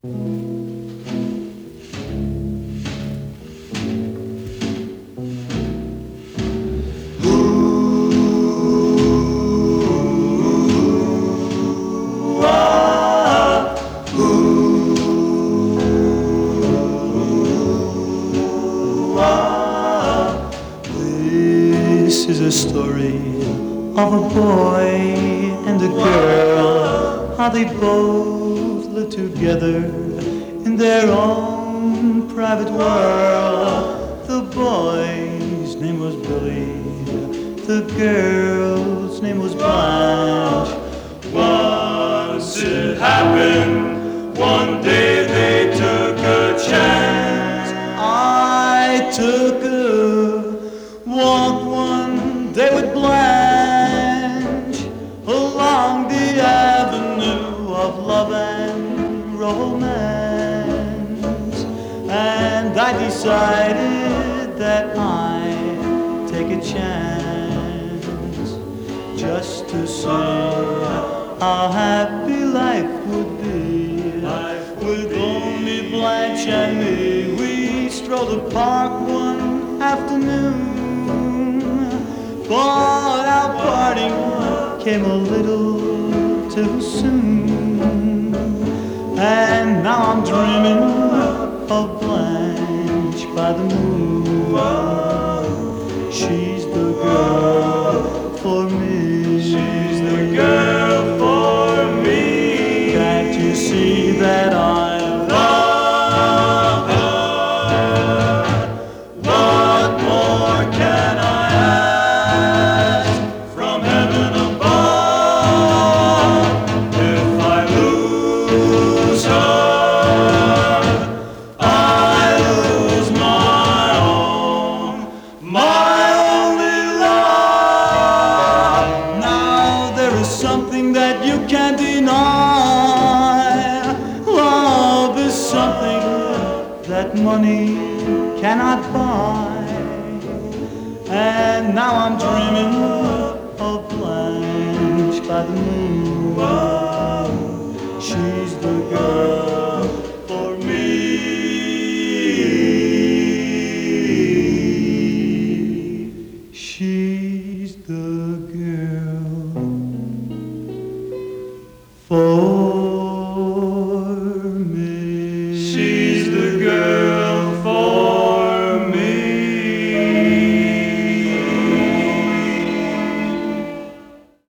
This is a story of a boy and a girl, how they both live together in their own private world. The boy's name was Billy, the girl's name was Blanche. Once it happened, one day they took a chance. I took a walk one day with Blanche along the avenue of love and romance, and I decided that I'd take a chance just to see how happy life would be. With only Blanche and me, we strolled the park one afternoon, but our parting came a little too soon. And now I'm dreaming of Blanche by the moon. She's the girl for me. She's the girl for me. Can't you see that I love her? What more can I ask from heaven above? If I lose her, I lose my own, my only love. Now there is something that you can't deny. Love is something that money cannot buy. And now I'm dreaming of Blanche by the moon. She's the girl for me. She's the girl for